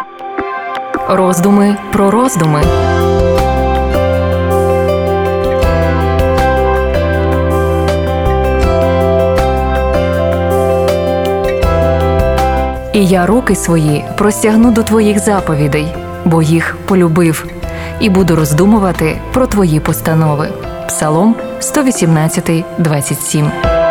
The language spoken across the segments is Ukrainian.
Роздуми про роздуми. І я руки свої простягну до твоїх заповідей, бо їх полюбив, і буду роздумувати про твої постанови. Псалом 118, 27.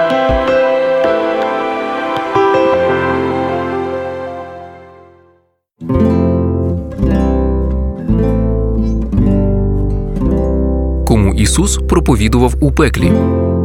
Кому Ісус проповідував у пеклі?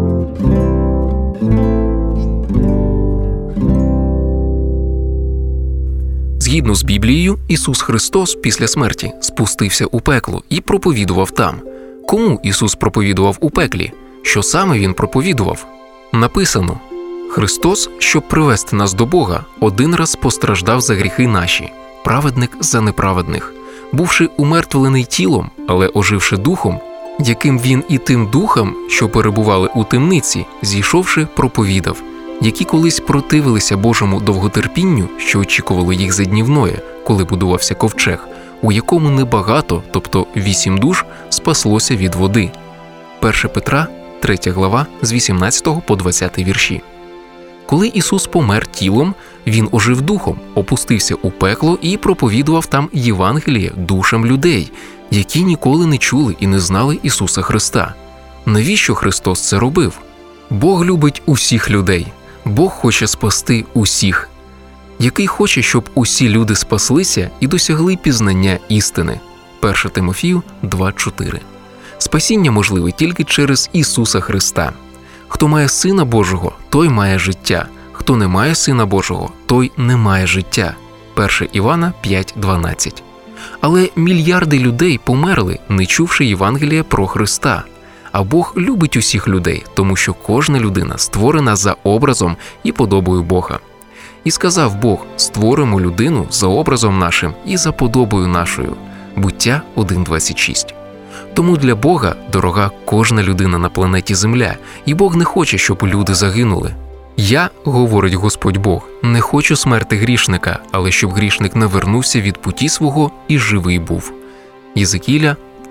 Згідно з Біблією, Ісус Христос після смерті спустився у пекло і проповідував там. Кому Ісус проповідував у пеклі? Що саме Він проповідував? Написано: «Христос, щоб привести нас до Бога, один раз постраждав за гріхи наші, праведник за неправедних, бувши умертвлений тілом, але оживши духом, яким Він і тим духом, що перебували у темниці, зійшовши, проповідав, які колись противилися Божому довготерпінню, що очікувало їх за днів Ноя, коли будувався ковчег, у якому небагато, тобто 8 душ, спаслося від води». 1 Петра, 3 глава, з 18 по 20 вірші. Коли Ісус помер тілом, Він ожив духом, опустився у пекло і проповідував там Євангеліє душам людей, які ніколи не чули і не знали Ісуса Христа. Навіщо Христос це робив? Бог любить усіх людей. Бог хоче спасти усіх, який хоче, щоб усі люди спаслися і досягли пізнання істини. 1 Тимофію 2:4. Спасіння можливе тільки через Ісуса Христа. Хто має Сина Божого, той має життя. Хто не має Сина Божого, той не має життя. 1 Івана 5:12. Але мільярди людей померли, не чувши Євангелія про Христа. А Бог любить усіх людей, тому що кожна людина створена за образом і подобою Бога. І сказав Бог: «Створимо людину за образом нашим і за подобою нашою». Буття 1:26. Тому для Бога дорога кожна людина на планеті Земля, і Бог не хоче, щоб люди загинули. «Я, – говорить Господь Бог, – не хочу смерти грішника, але щоб грішник навернувся від путі свого і живий був». Єзекіля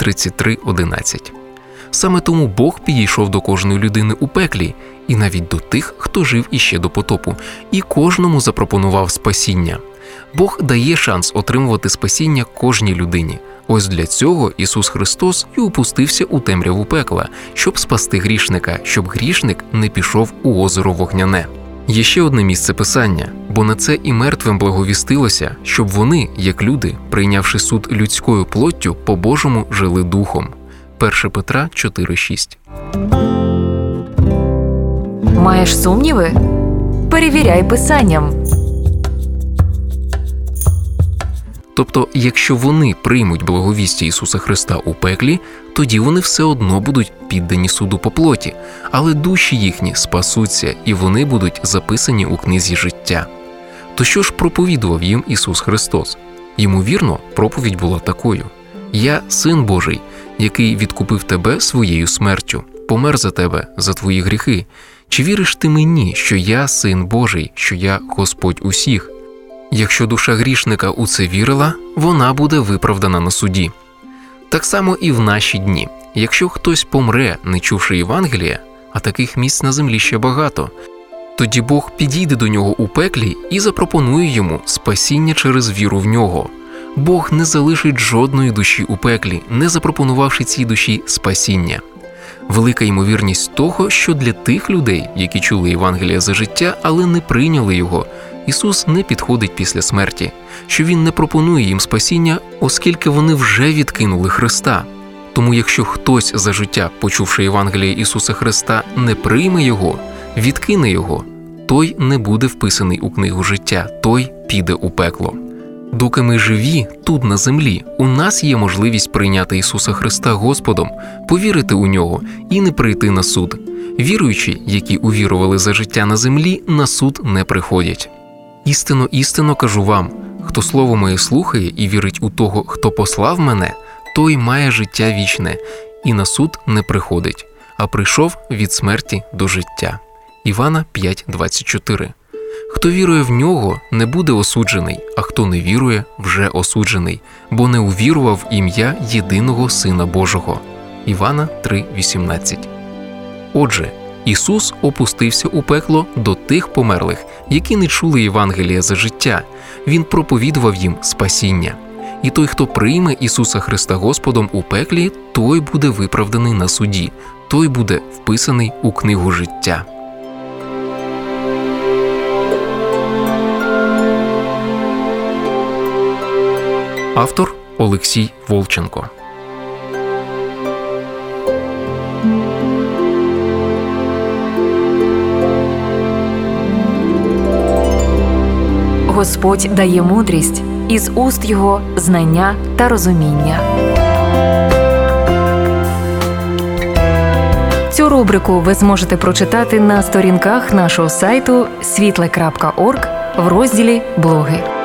33:11. Саме тому Бог підійшов до кожної людини у пеклі, і навіть до тих, хто жив іще до потопу, і кожному запропонував спасіння. Бог дає шанс отримувати спасіння кожній людині. Ось для цього Ісус Христос і опустився у темряву пекла, щоб спасти грішника, щоб грішник не пішов у озеро вогняне. Є ще одне місце Писання, бо на це і мертвим благовістилося, щоб вони, як люди, прийнявши суд людською плоттю, по-божому жили духом. 1 Петра 4:6. Маєш сумніви? Перевіряй Писанням. Тобто, якщо вони приймуть благовістя Ісуса Христа у пеклі, тоді вони все одно будуть піддані суду по плоті, але душі їхні спасуться, і вони будуть записані у книзі життя. То що ж проповідував їм Ісус Христос? Ймовірно, проповідь була такою: «Я – Син Божий, який відкупив тебе своєю смертю, помер за тебе, за твої гріхи. Чи віриш ти мені, що я Син Божий, що я Господь усіх?» Якщо душа грішника у це вірила, вона буде виправдана на суді. Так само і в наші дні. Якщо хтось помре, не чувши Євангелія, а таких місць на землі ще багато, тоді Бог підійде до нього у пеклі і запропонує йому спасіння через віру в нього. Бог не залишить жодної душі у пеклі, не запропонувавши цій душі спасіння. Велика ймовірність того, що для тих людей, які чули Євангелія за життя, але не прийняли його, Ісус не підходить після смерті, що Він не пропонує їм спасіння, оскільки вони вже відкинули Христа. Тому якщо хтось за життя, почувши Євангеліє Ісуса Христа, не прийме його, відкине його, той не буде вписаний у книгу життя, той піде у пекло. Доки ми живі тут на землі, у нас є можливість прийняти Ісуса Христа Господом, повірити у Нього і не прийти на суд. Віруючі, які увірували за життя на землі, на суд не приходять. «Істинно, істинно кажу вам, хто слово моє слухає і вірить у того, хто послав мене, той має життя вічне, і на суд не приходить, а прийшов від смерті до життя». Івана 5:24. Хто вірує в нього, не буде осуджений, а хто не вірує, вже осуджений, бо не увірував в ім'я єдиного Сина Божого. Івана 3:18. Отже, Ісус опустився у пекло до тих померлих, які не чули Євангелія за життя. Він проповідував їм спасіння. І той, хто прийме Ісуса Христа Господом у пеклі, той буде виправданий на суді, той буде вписаний у книгу життя. Автор Олексій Волченко. Господь дає мудрість, із уст Його знання та розуміння. Цю рубрику ви зможете прочитати на сторінках нашого сайту світле.орг в розділі «Блоги».